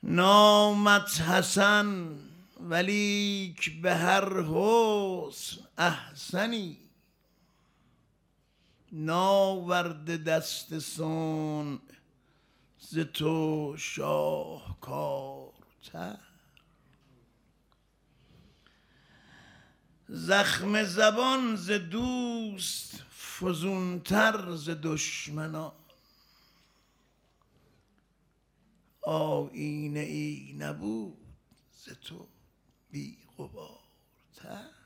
نامت حسن ولیک به هر حسن احسنی، ناورده دست صنع ز تو شاهکارتر. زخم زبان ز دوست فزونتر ز دشمنان، آیینه ای نبود ز تو بی غبارتر.